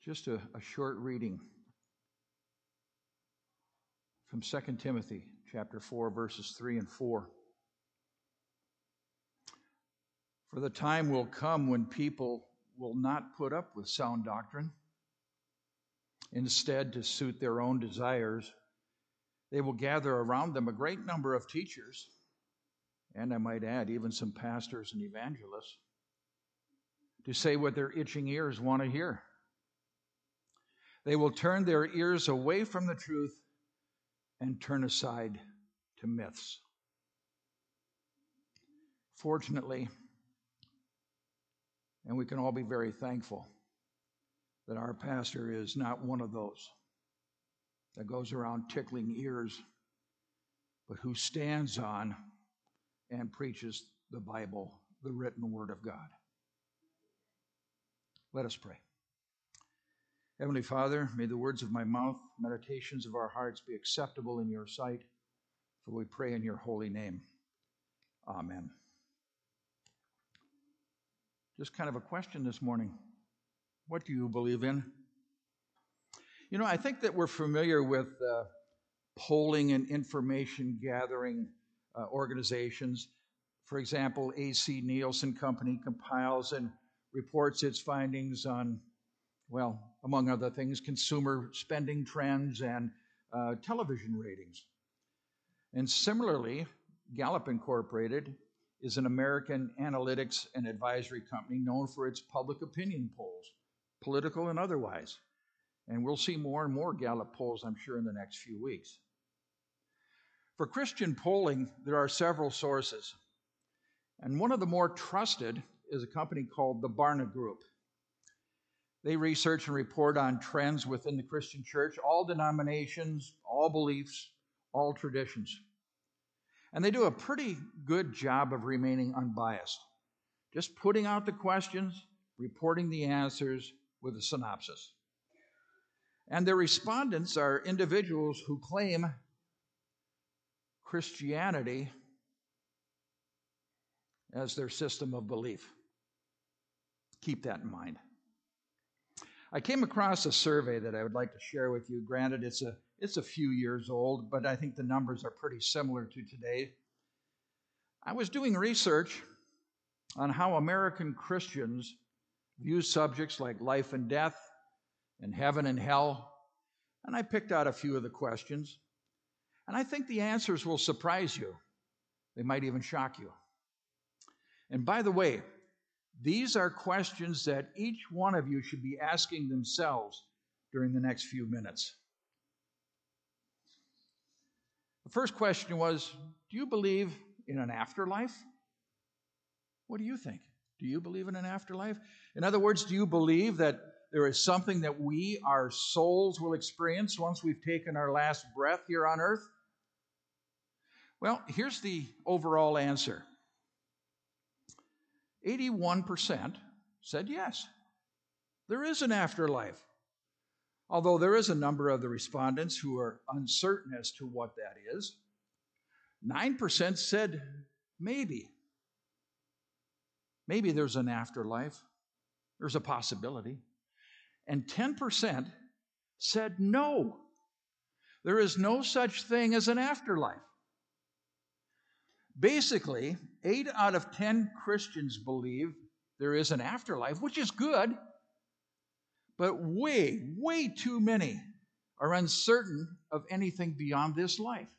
Just a short reading from 2 Timothy chapter 4, verses 3 and 4. For the time will come when people will not put up with sound doctrine. Instead, to suit their own desires, they will gather around them a great number of teachers, and I might add, even some pastors and evangelists, to say what their itching ears want to hear. They will turn their ears away from the truth and turn aside to myths. Fortunately, and we can all be very thankful that our pastor is not one of those that goes around tickling ears, but who stands on and preaches the Bible, the written word of God. Let us pray. Heavenly Father, may the words of my mouth, meditations of our hearts be acceptable in your sight, for we pray in your holy name. Amen. Just kind of a question this morning. What do you believe in? You know, I think that we're familiar with polling and information gathering organizations. For example, AC Nielsen Company compiles and reports its findings on, well, among other things, consumer spending trends and television ratings. And similarly, Gallup Incorporated is an American analytics and advisory company known for its public opinion polls, political and otherwise. And we'll see more and more Gallup polls, I'm sure, in the next few weeks. For Christian polling, there are several sources. And one of the more trusted is a company called the Barna Group. They research and report on trends within the Christian church, all denominations, all beliefs, all traditions. And they do a pretty good job of remaining unbiased, just putting out the questions, reporting the answers with a synopsis. And their respondents are individuals who claim Christianity as their system of belief. Keep that in mind. I came across a survey that I would like to share with you. Granted, it's a few years old, but I think the numbers are pretty similar to today. I was doing research on how American Christians view subjects like life and death and heaven and hell, and I picked out a few of the questions, and I think the answers will surprise you. They might even shock you. And by the way, these are questions that each one of you should be asking themselves during the next few minutes. The first question was, do you believe in an afterlife? What do you think? Do you believe in an afterlife? In other words, do you believe that there is something that we, our souls, will experience once we've taken our last breath here on earth? Well, here's the overall answer. 81% said yes, there is an afterlife. Although there is a number of the respondents who are uncertain as to what that is. 9% said maybe. Maybe there's an afterlife. There's a possibility. And 10% said no. There is no such thing as an afterlife. Basically, 8 out of 10 Christians believe there is an afterlife, which is good, but way, way too many are uncertain of anything beyond this life.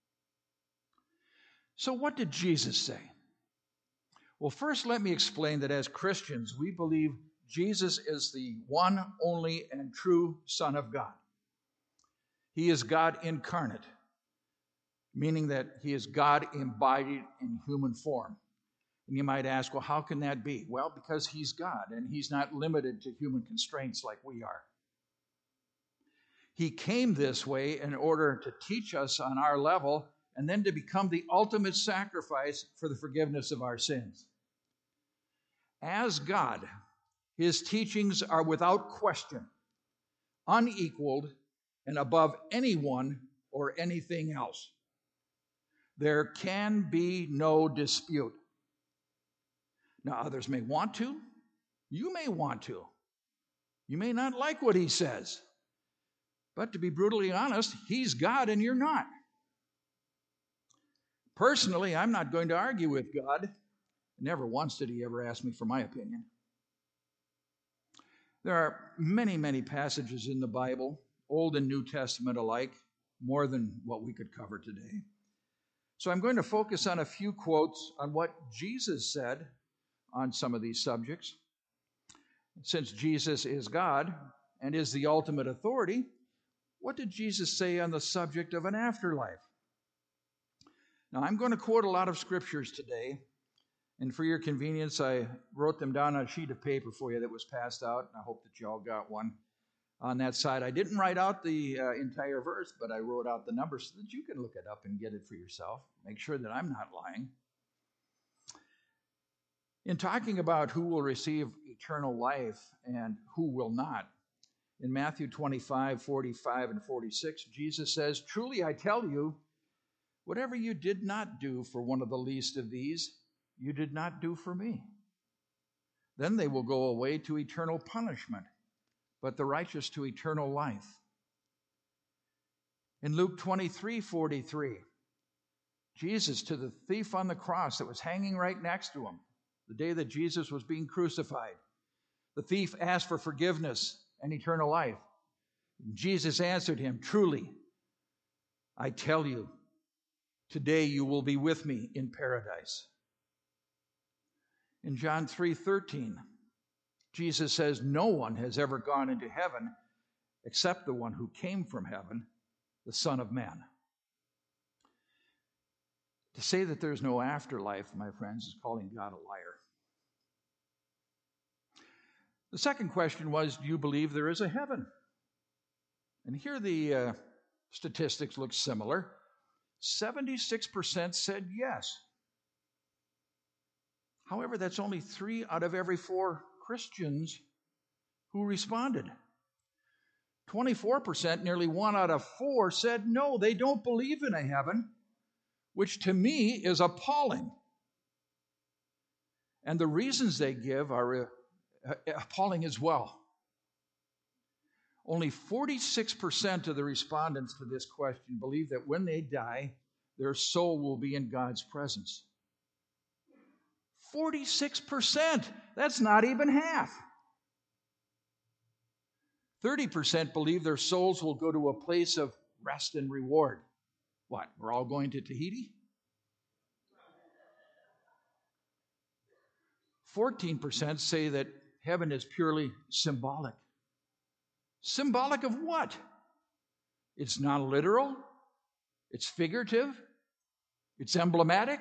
So what did Jesus say? Well, first let me explain that as Christians, we believe Jesus is the one, only, and true Son of God. He is God incarnate, meaning that he is God embodied in human form. And you might ask, well, how can that be? Well, because he's God, and he's not limited to human constraints like we are. He came this way in order to teach us on our level, and then to become the ultimate sacrifice for the forgiveness of our sins. As God, his teachings are without question, unequaled, and above anyone or anything else. There can be no dispute. Now, others may want to. You may want to. You may not like what he says, but to be brutally honest, he's God and you're not. Personally, I'm not going to argue with God. Never once did he ever ask me for my opinion. There are many, many passages in the Bible, Old and New Testament alike, more than what we could cover today. So I'm going to focus on a few quotes on what Jesus said on some of these subjects. Since Jesus is God and is the ultimate authority, what did Jesus say on the subject of an afterlife? Now, I'm going to quote a lot of scriptures today, and for your convenience, I wrote them down on a sheet of paper for you that was passed out, and I hope that you all got one on that side. I didn't write out the entire verse, but I wrote out the numbers so that you can look it up and get it for yourself. Make sure that I'm not lying. In talking about who will receive eternal life and who will not, in Matthew 25, 45, and 46, Jesus says, "Truly I tell you, whatever you did not do for one of the least of these, you did not do for me. Then they will go away to eternal punishment, but the righteous to eternal life." In Luke 23, 43, Jesus to the thief on the cross that was hanging right next to him, the day that Jesus was being crucified, the thief asked for forgiveness and eternal life. Jesus answered him, "Truly, I tell you, today you will be with me in paradise." In John 3:13, Jesus says, "No one has ever gone into heaven except the one who came from heaven, the Son of Man." To say that there's no afterlife, my friends, is calling God a liar. The second question was, do you believe there is a heaven? And here the statistics look similar. 76% said yes. However, that's only 3 out of every 4 Christians who responded. 24%, nearly 1 out of 4, said no, they don't believe in a heaven, which to me is appalling. And the reasons they give are appalling as well. Only 46% of the respondents to this question believe that when they die, their soul will be in God's presence. 46%! That's not even half. 30% believe their souls will go to a place of rest and reward. What, we're all going to Tahiti? 14% say that heaven is purely symbolic. Symbolic of what? It's not literal. It's figurative. It's emblematic.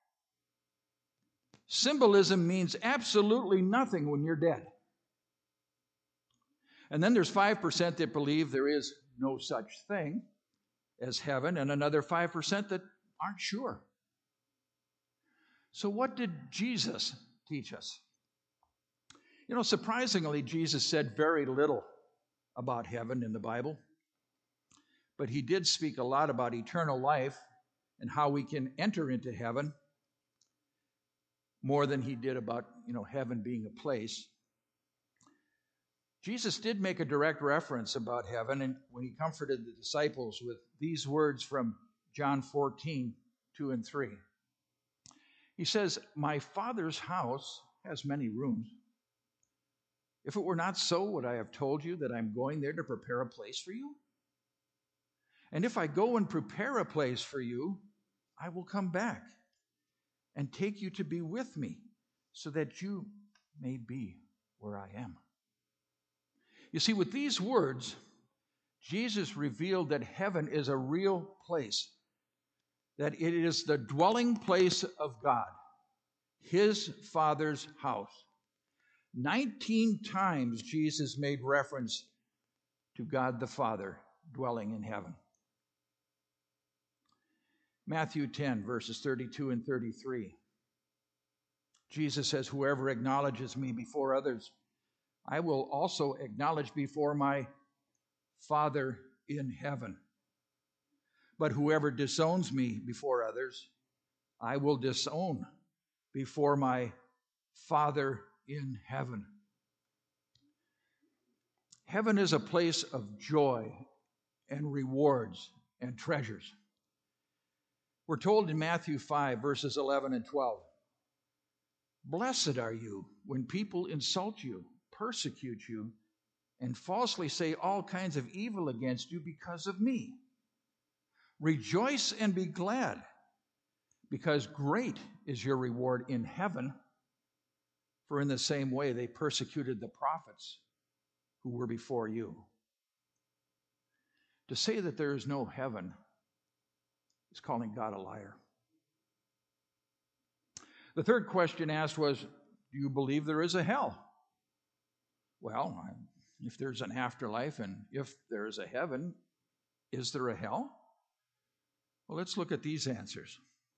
Symbolism means absolutely nothing when you're dead. And then there's 5% that believe there is no such thing as heaven, and another 5% that aren't sure. So what did Jesus teach us? You know, surprisingly, Jesus said very little about heaven in the Bible, but he did speak a lot about eternal life and how we can enter into heaven, more than he did about, heaven being a place. Jesus did make a direct reference about heaven, and when he comforted the disciples with these words from John 14, 2 and 3. He says, "My Father's house has many rooms. If it were not so, would I have told you that I'm going there to prepare a place for you? And if I go and prepare a place for you, I will come back and take you to be with me, so that you may be where I am." You see, with these words, Jesus revealed that heaven is a real place, that it is the dwelling place of God, his Father's house. 19 times Jesus made reference to God the Father dwelling in heaven. Matthew 10, verses 32 and 33. Jesus says, "Whoever acknowledges me before others, I will also acknowledge before my Father in heaven. But whoever disowns me before others, I will disown before my Father in heaven." Heaven is a place of joy and rewards and treasures. We're told in Matthew 5, verses 11 and 12, "Blessed are you when people insult you, persecute you, and falsely say all kinds of evil against you because of me. Rejoice and be glad, because great is your reward in heaven. For in the same way they persecuted the prophets who were before you." To say that there is no heaven is calling God a liar. The third question asked was, do you believe there is a hell? Well, if there's an afterlife and if there is a heaven, is there a hell? Well, let's look at these answers.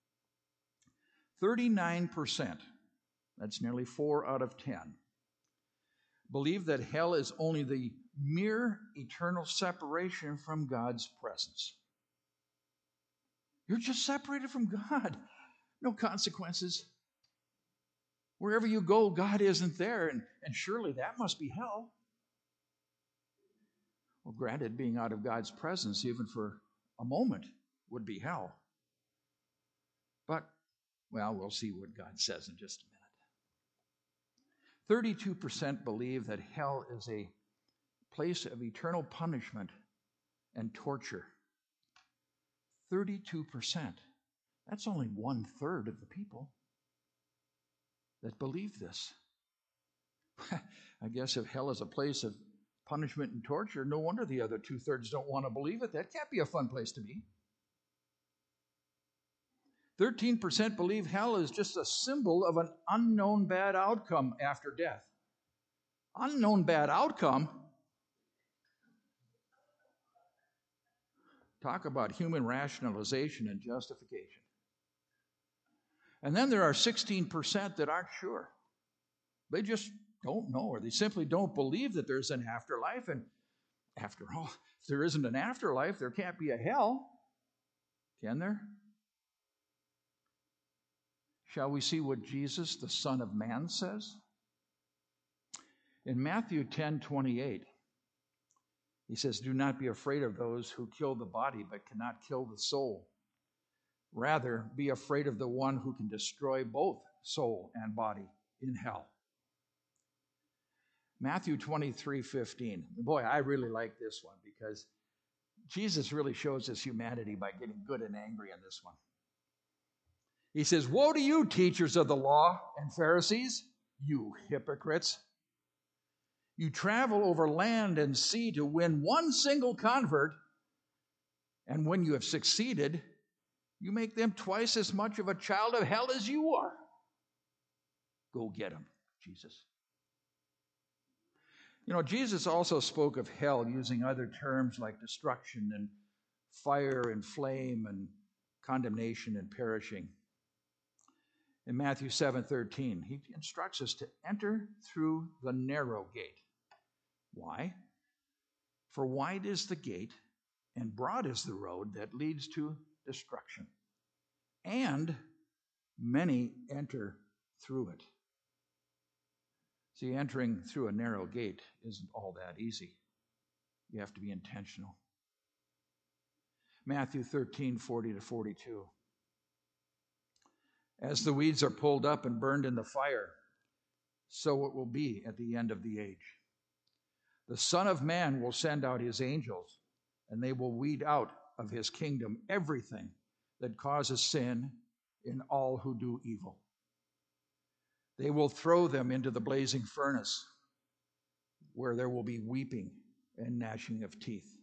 39%, that's nearly 4 out of 10, believe that hell is only the mere eternal separation from God's presence. You're just separated from God. No consequences. Wherever you go, God isn't there, and surely that must be hell. Well, granted, being out of God's presence, even for a moment, would be hell. But, well, we'll see what God says in just a minute. 32% believe that hell is a place of eternal punishment and torture. 32%. That's only 1/3 of the people that believe this. I guess if hell is a place of punishment and torture, no wonder the other 2/3 don't want to believe it. That can't be a fun place to be. 13% believe hell is just a symbol of an unknown bad outcome after death. Unknown bad outcome? Talk about human rationalization and justification. And then there are 16% that aren't sure. They just don't know, or they simply don't believe that there's an afterlife. And after all, if there isn't an afterlife, there can't be a hell. Can there? Shall we see what Jesus, the Son of Man, says? In Matthew 10:28, he says, "Do not be afraid of those who kill the body but cannot kill the soul. Rather, be afraid of the one who can destroy both soul and body in hell." Matthew 23:15. Boy, I really like this one because Jesus really shows his humanity by getting good and angry in this one. He says, "Woe to you, teachers of the law and Pharisees, you hypocrites! You travel over land and sea to win one single convert, and when you have succeeded, you make them twice as much of a child of hell as you are." Go get them, Jesus. You know, Jesus also spoke of hell using other terms like destruction and fire and flame and condemnation and perishing. In Matthew 7:13, he instructs us to enter through the narrow gate. Why? For wide is the gate and broad is the road that leads to destruction, and many enter through it. See, entering through a narrow gate isn't all that easy. You have to be intentional. Matthew 13:40-42. As the weeds are pulled up and burned in the fire, so it will be at the end of the age. The Son of Man will send out his angels, and they will weed out of his kingdom everything that causes sin in all who do evil. They will throw them into the blazing furnace, where there will be weeping and gnashing of teeth.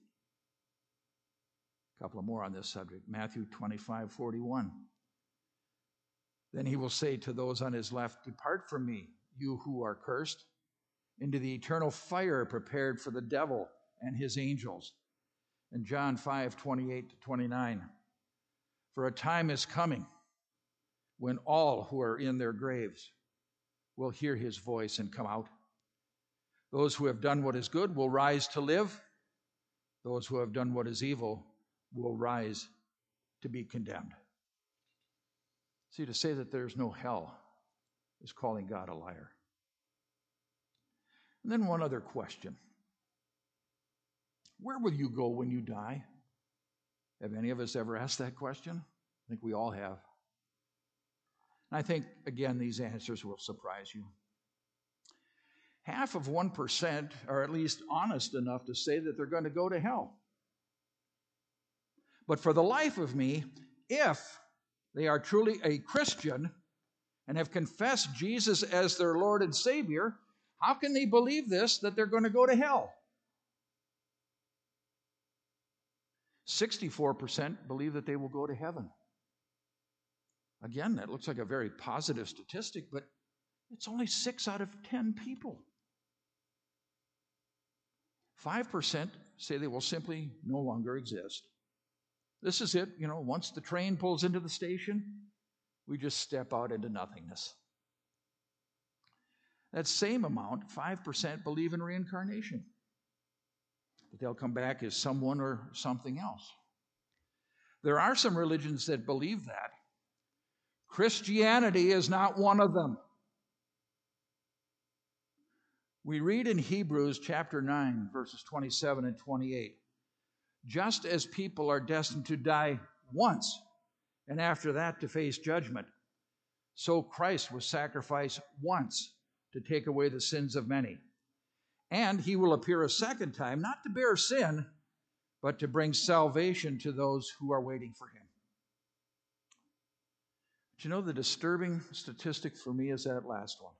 A couple more on this subject. Matthew 25:41. Then he will say to those on his left, "Depart from me, you who are cursed, into the eternal fire prepared for the devil and his angels." And John 5:28-29. For a time is coming when all who are in their graves will hear his voice and come out. Those who have done what is good will rise to live. Those who have done what is evil will rise to be condemned. See, to say that there's no hell is calling God a liar. And then one other question. Where will you go when you die? Have any of us ever asked that question? I think we all have. And I think, again, these answers will surprise you. Half of 1% are at least honest enough to say that they're going to go to hell. But for the life of me, if they are truly a Christian and have confessed Jesus as their Lord and Savior, how can they believe this, that they're going to go to hell? 64% believe that they will go to heaven. Again, that looks like a very positive statistic, but it's only 6 out of 10 people. 5% say they will simply no longer exist. This is it, once the train pulls into the station, we just step out into nothingness. That same amount, 5%, believe in reincarnation. That they'll come back as someone or something else. There are some religions that believe that. Christianity is not one of them. We read in Hebrews chapter 9, verses 27 and 28, just as people are destined to die once, and after that to face judgment, so Christ was sacrificed once to take away the sins of many. And he will appear a second time, not to bear sin, but to bring salvation to those who are waiting for him. But the disturbing statistic for me is that last one.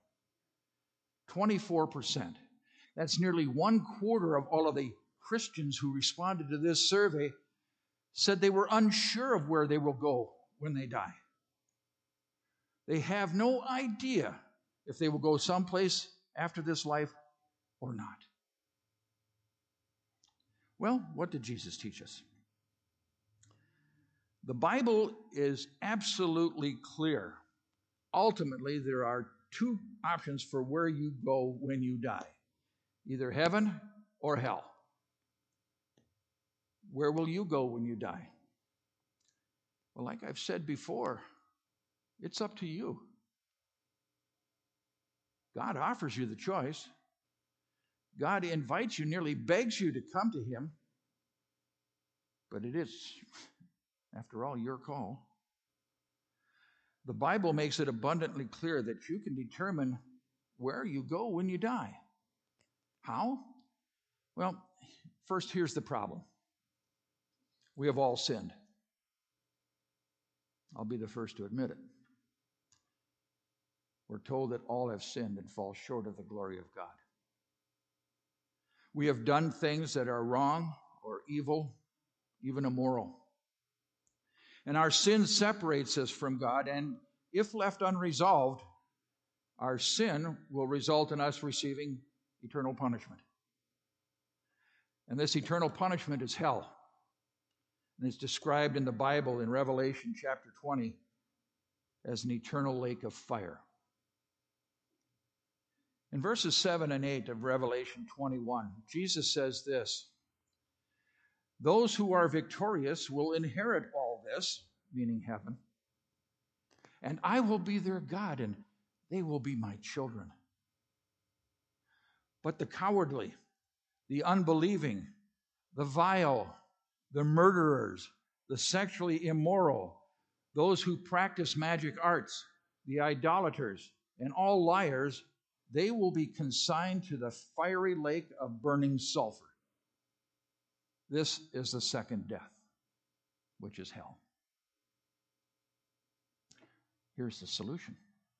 24%. That's nearly 1/4 of all of the Christians who responded to this survey said they were unsure of where they will go when they die. They have no idea if they will go someplace after this life or not. Well, what did Jesus teach us? The Bible is absolutely clear. Ultimately, there are 2 options for where you go when you die. Either heaven or hell. Where will you go when you die? Well, like I've said before, it's up to you. God offers you the choice. God invites you, nearly begs you to come to him. But it is, after all, your call. The Bible makes it abundantly clear that you can determine where you go when you die. How? Well, first, here's the problem. We have all sinned. I'll be the first to admit it. We're told that all have sinned and fall short of the glory of God. We have done things that are wrong or evil, even immoral. And our sin separates us from God, and if left unresolved, our sin will result in us receiving eternal punishment. And this eternal punishment is hell. And it's described in the Bible in Revelation chapter 20 as an eternal lake of fire. In verses 7 and 8 of Revelation 21, Jesus says this, "Those who are victorious will inherit all this," meaning heaven, "and I will be their God, and they will be my children. But the cowardly, the unbelieving, the vile, the murderers, the sexually immoral, those who practice magic arts, the idolaters, and all liars, they will be consigned to the fiery lake of burning sulfur. This is the second death, which is hell." Here's the solution.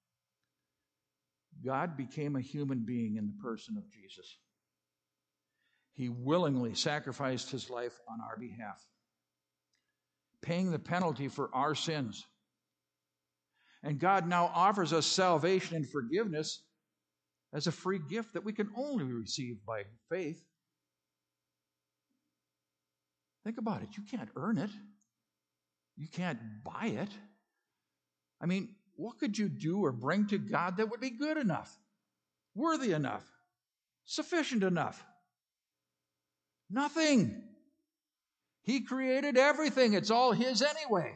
God became a human being in the person of Jesus. He willingly sacrificed his life on our behalf, paying the penalty for our sins. And God now offers us salvation and forgiveness as a free gift that we can only receive by faith. Think about it. You can't earn it. You can't buy it. I mean, what could you do or bring to God that would be good enough, worthy enough, sufficient enough? Nothing. He created everything. It's all his anyway.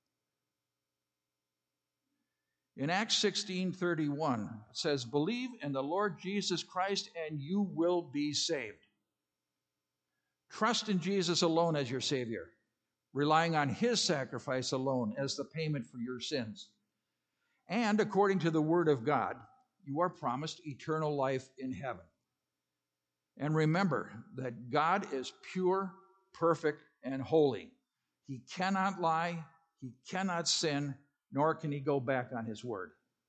In Acts 16:31, it says, "Believe in the Lord Jesus Christ and you will be saved." Trust in Jesus alone as your Savior, relying on His sacrifice alone as the payment for your sins. And according to the Word of God, you are promised eternal life in heaven. And remember that God is pure, perfect, and holy. He cannot lie, He cannot sin, nor can He go back on His word.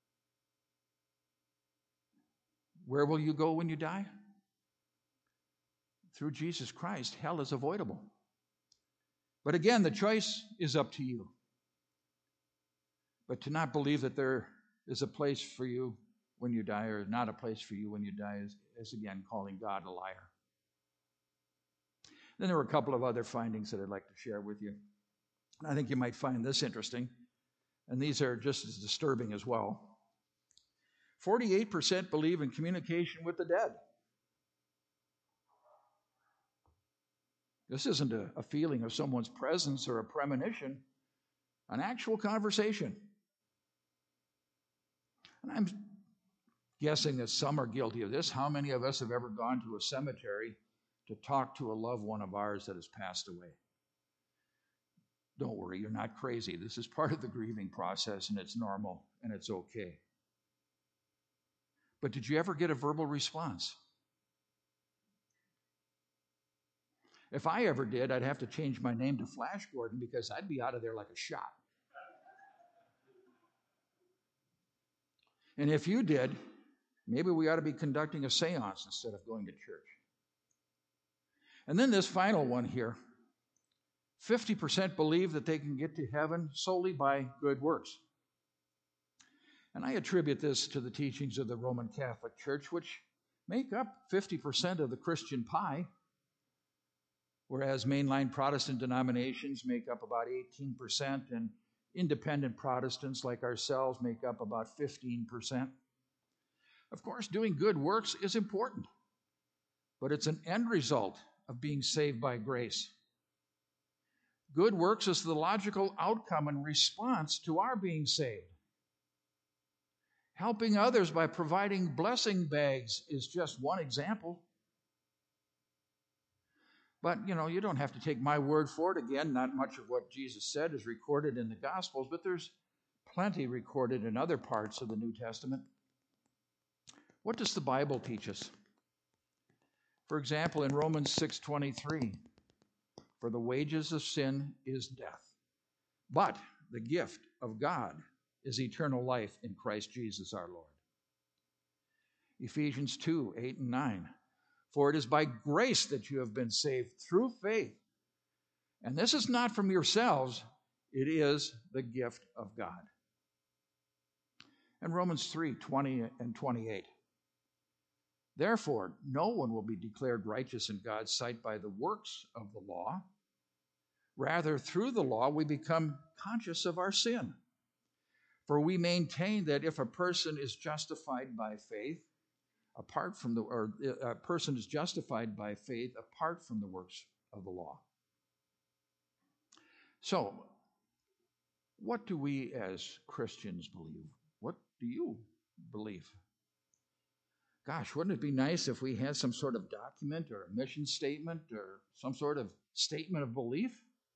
Where will you go when you die? Through Jesus Christ, hell is avoidable. But again, the choice is up to you. But to not believe that there is a place for you when you die, or not a place for you when you die, is again calling God a liar. Then there were a couple of other findings that I'd like to share with you. I think you might find this interesting, and these are just as disturbing as well. 48% believe in communication with the dead. This isn't a feeling of someone's presence or a premonition, an actual conversation. And I'm guessing that some are guilty of this. How many of us have ever gone to a cemetery to talk to a loved one of ours that has passed away? Don't worry, you're not crazy. This is part of the grieving process, and it's normal, and it's okay. But did you ever get a verbal response? If I ever did, I'd have to change my name to Flash Gordon because I'd be out of there like a shot. And if you did, maybe we ought to be conducting a seance instead of going to church. And then this final one here. 50% believe that they can get to heaven solely by good works. And I attribute this to the teachings of the Roman Catholic Church, which make up 50% of the Christian pie, whereas mainline Protestant denominations make up about 18%, and independent Protestants like ourselves make up about 15%. Of course, doing good works is important, but it's an end result of being saved by grace. Good works is the logical outcome and response to our being saved. Helping others by providing blessing bags is just one example. But, you don't have to take my word for it. Again, not much of what Jesus said is recorded in the Gospels, but there's plenty recorded in other parts of the New Testament. What does the Bible teach us? For example, in Romans 6:23, for the wages of sin is death, but the gift of God is eternal life in Christ Jesus our Lord. Ephesians 2:8 and 9, for it is by grace that you have been saved through faith. And this is not from yourselves, it is the gift of God. And Romans 3:20 and 28. Therefore, no one will be declared righteous in God's sight by the works of the law. Rather, through the law, we become conscious of our sin. For we maintain that if a person is justified by faith, a person is justified by faith apart from the works of the law. So, what do we as Christians believe? What do you believe? Gosh, wouldn't it be nice if we had some sort of document or a mission statement or some sort of statement of belief?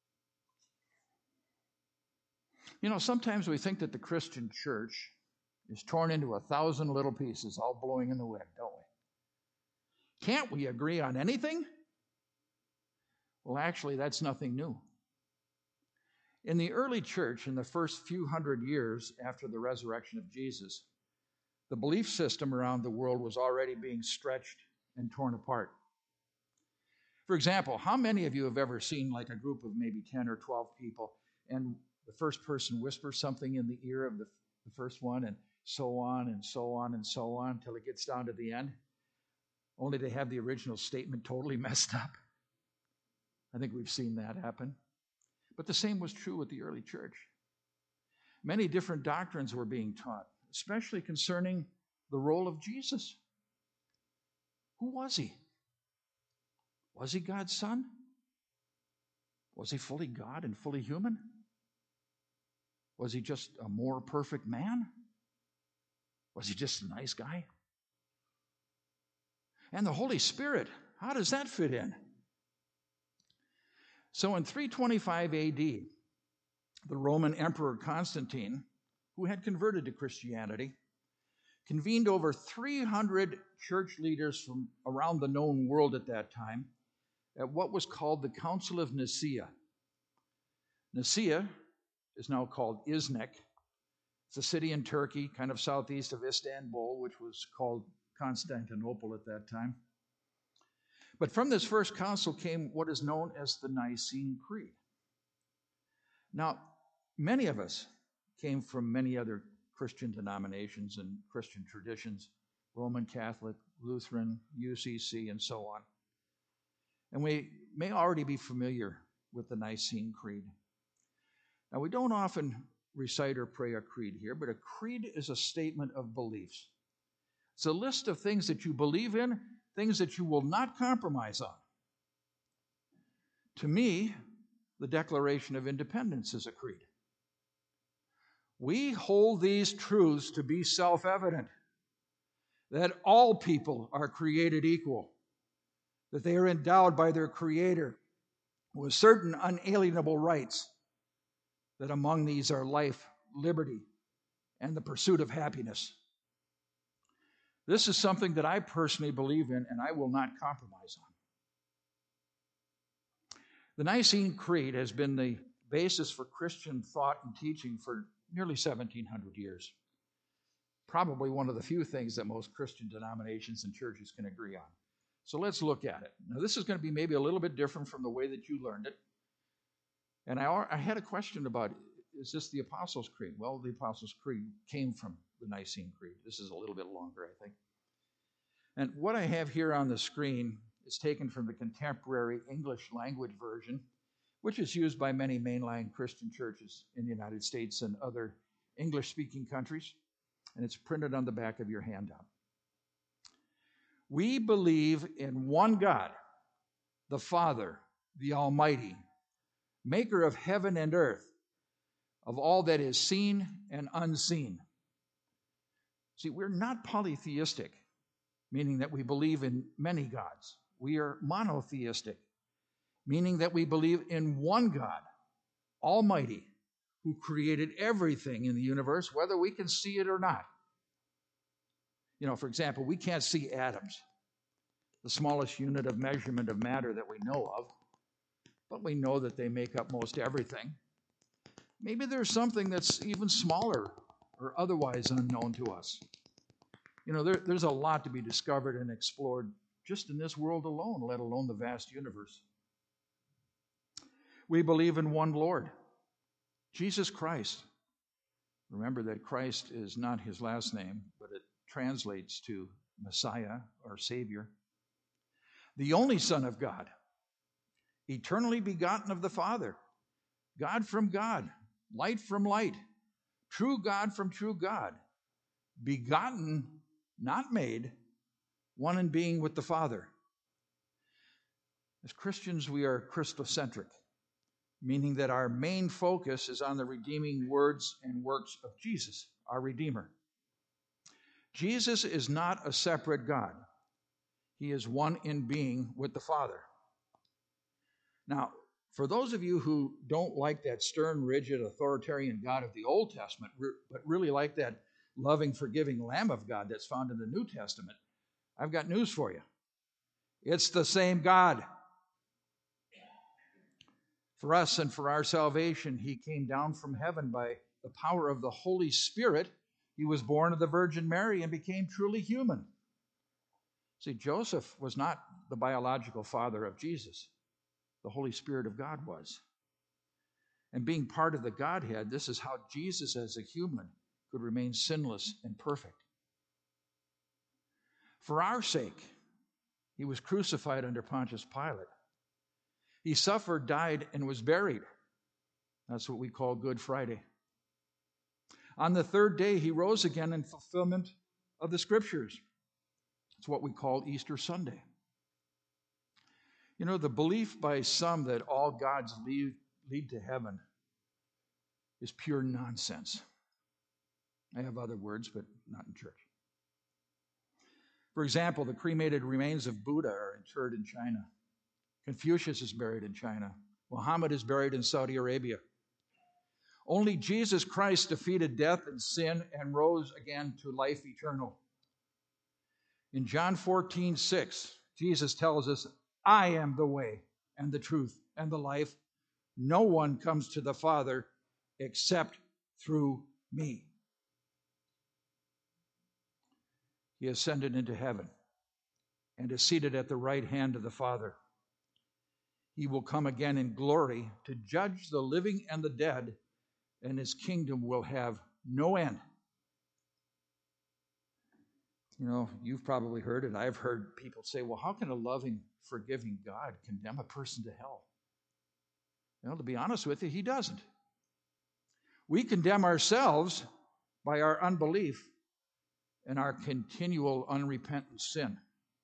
Sometimes we think that the Christian church is torn into 1,000 little pieces, all blowing in the wind, don't we? Can't we agree on anything? Well, actually, that's nothing new. In the early church, in the first few hundred years after the resurrection of Jesus, the belief system around the world was already being stretched and torn apart. For example, how many of you have ever seen like a group of maybe 10 or 12 people, and the first person whispers something in the ear of the first one, and so on and so on and so on until it gets down to the end, only to have the original statement totally messed up? I think we've seen that happen. But the same was true with the early church. Many different doctrines were being taught, especially concerning the role of Jesus. Who was he? Was he God's son? Was he fully God and fully human? Was he just a more perfect man? Was he just a nice guy? And the Holy Spirit, how does that fit in? So in 325 AD, the Roman Emperor Constantine, who had converted to Christianity, convened over 300 church leaders from around the known world at that time at what was called the Council of Nicaea. Nicaea is now called Iznik. It's a city in Turkey, kind of southeast of Istanbul, which was called Constantinople at that time. But from this first council came what is known as the Nicene Creed. Now, many of us came from many other Christian denominations and Christian traditions, Roman Catholic, Lutheran, UCC, and so on. And we may already be familiar with the Nicene Creed. Now, we don't often recite or pray a creed here, but a creed is a statement of beliefs. It's a list of things that you believe in, things that you will not compromise on. To me, the Declaration of Independence is a creed. We hold these truths to be self-evident, that all people are created equal, that they are endowed by their Creator with certain unalienable rights, that among these are life, liberty, and the pursuit of happiness. This is something that I personally believe in, and I will not compromise on. The Nicene Creed has been the basis for Christian thought and teaching for nearly 1,700 years. Probably one of the few things that most Christian denominations and churches can agree on. So let's look at it. Now, this is going to be maybe a little bit different from the way that you learned it. And I had a question about, is this the Apostles' Creed? Well, the Apostles' Creed came from the Nicene Creed. This is a little bit longer, I think. And what I have here on the screen is taken from the contemporary English language version, which is used by many mainline Christian churches in the United States and other English-speaking countries. And it's printed on the back of your handout. We believe in one God, the Father, the Almighty, maker of heaven and earth, of all that is seen and unseen. See, we're not polytheistic, meaning that we believe in many gods. We are monotheistic, meaning that we believe in one God, Almighty, who created everything in the universe, whether we can see it or not. You know, for example, we can't see atoms, the smallest unit of measurement of matter that we know of, but we know that they make up most everything. Maybe there's something that's even smaller or otherwise unknown to us. You know, there's a lot to be discovered and explored just in this world alone, let alone the vast universe. We believe in one Lord, Jesus Christ. Remember that Christ is not his last name, but it translates to Messiah or Savior. The only Son of God, eternally begotten of the Father, God from God, light from light, true God from true God, begotten, not made, one in being with the Father. As Christians, we are Christocentric, meaning that our main focus is on the redeeming words and works of Jesus, our Redeemer. Jesus is not a separate God. He is one in being with the Father. Now, for those of you who don't like that stern, rigid, authoritarian God of the Old Testament, but really like that loving, forgiving Lamb of God that's found in the New Testament, I've got news for you. It's the same God. For us and for our salvation, he came down from heaven by the power of the Holy Spirit. He was born of the Virgin Mary and became truly human. See, Joseph was not the biological father of Jesus. The Holy Spirit of God was. And being part of the Godhead, this is how Jesus as a human could remain sinless and perfect. For our sake, he was crucified under Pontius Pilate. He suffered, died, and was buried. That's what we call Good Friday. On the third day, he rose again in fulfillment of the Scriptures. It's what we call Easter Sunday. You know, the belief by some that all gods lead to heaven is pure nonsense. I have other words, but not in church. For example, the cremated remains of Buddha are interred in China. Confucius is buried in China. Muhammad is buried in Saudi Arabia. Only Jesus Christ defeated death and sin and rose again to life eternal. In John 14:6, Jesus tells us, I am the way and the truth and the life. No one comes to the Father except through me. He ascended into heaven and is seated at the right hand of the Father. He will come again in glory to judge the living and the dead, and his kingdom will have no end. You know, you've probably heard it. I've heard people say, well, how can a loving, forgiving God condemn a person to hell? Well, to be honest with you, he doesn't. We condemn ourselves by our unbelief and our continual unrepentant sin.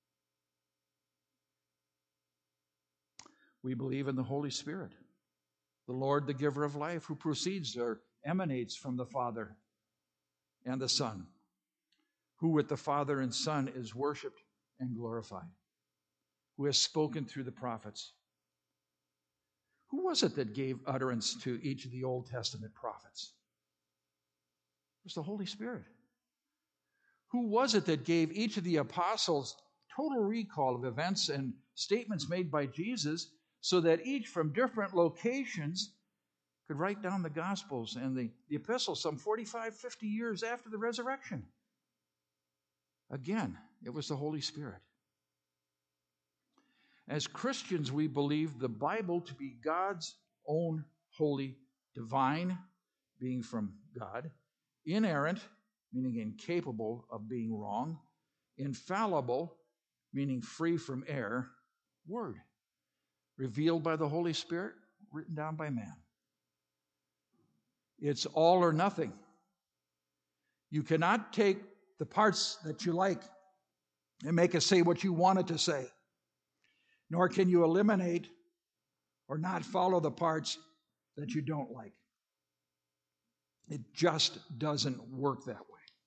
We believe in the Holy Spirit, the Lord, the giver of life, who proceeds or emanates from the Father and the Son, who with the Father and Son is worshiped and glorified, who has spoken through the prophets. Who was it that gave utterance to each of the Old Testament prophets? It was the Holy Spirit. Who was it that gave each of the apostles total recall of events and statements made by Jesus so that each from different locations could write down the Gospels and the epistles some 45, 50 years after the resurrection? Again, it was the Holy Spirit. As Christians, we believe the Bible to be God's own holy, divine, being from God, inerrant, meaning incapable of being wrong, infallible, meaning free from error, word, revealed by the Holy Spirit, written down by man. It's all or nothing. You cannot take the parts that you like and make it say what you want it to say, nor can you eliminate or not follow the parts that you don't like. It just doesn't work that way.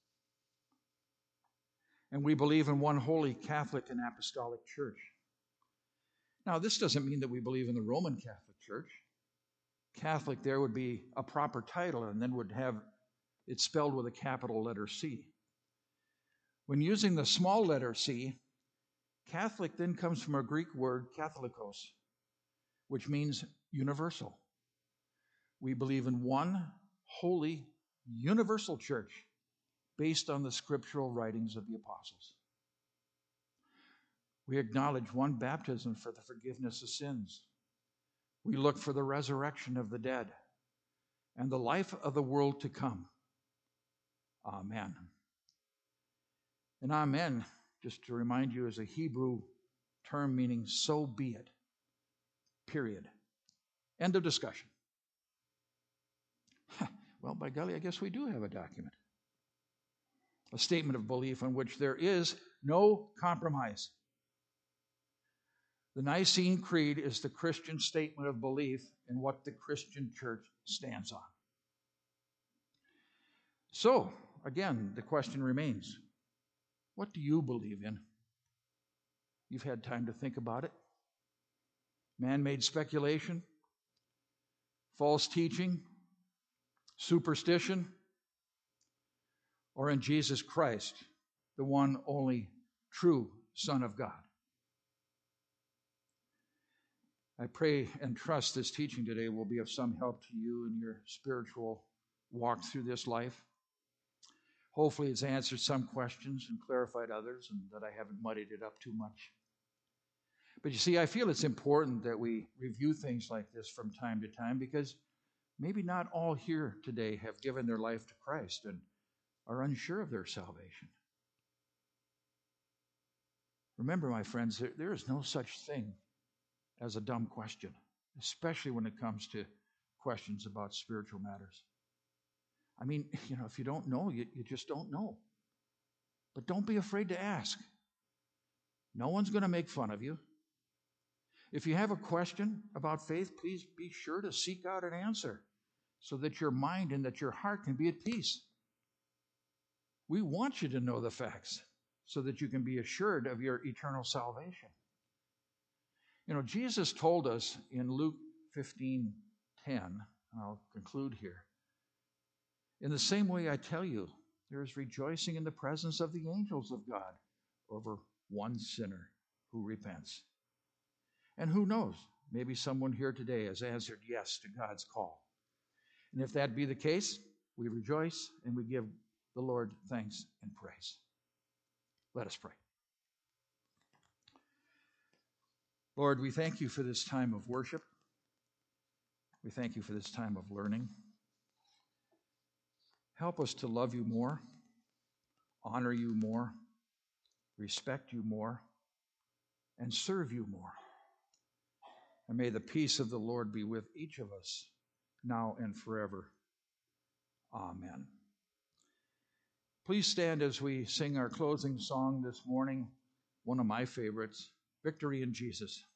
And we believe in one holy Catholic and Apostolic Church. Now, this doesn't mean that we believe in the Roman Catholic Church. Catholic there would be a proper title and then would have it spelled with a capital letter C. When using the small letter C, Catholic then comes from a Greek word, katholikos, which means universal. We believe in one holy, universal church based on the scriptural writings of the apostles. We acknowledge one baptism for the forgiveness of sins. We look for the resurrection of the dead and the life of the world to come. Amen. And amen, just to remind you, is a Hebrew term meaning so be it. Period. End of discussion. Well, by golly, I guess we do have a document. A statement of belief on which there is no compromise. The Nicene Creed is the Christian statement of belief in what the Christian church stands on. So, again, the question remains, what do you believe in? You've had time to think about it. Man-made speculation, false teaching, superstition, or in Jesus Christ, the one only true Son of God? I pray and trust this teaching today will be of some help to you in your spiritual walk through this life. Hopefully it's answered some questions and clarified others, and that I haven't muddied it up too much. But you see, I feel it's important that we review things like this from time to time, because maybe not all here today have given their life to Christ and are unsure of their salvation. Remember, my friends, there is no such thing as a dumb question, especially when it comes to questions about spiritual matters. I mean, if you don't know, you just don't know. But don't be afraid to ask. No one's going to make fun of you. If you have a question about faith, please be sure to seek out an answer so that your mind and that your heart can be at peace. We want you to know the facts so that you can be assured of your eternal salvation. Jesus told us in Luke 15:10, and I'll conclude here. In the same way, I tell you, there is rejoicing in the presence of the angels of God over one sinner who repents. And who knows, maybe someone here today has answered yes to God's call. And if that be the case, we rejoice and we give the Lord thanks and praise. Let us pray. Lord, we thank you for this time of worship. We thank you for this time of learning. Help us to love you more, honor you more, respect you more, and serve you more. And may the peace of the Lord be with each of us now and forever. Amen. Please stand as we sing our closing song this morning, one of my favorites, Victory in Jesus.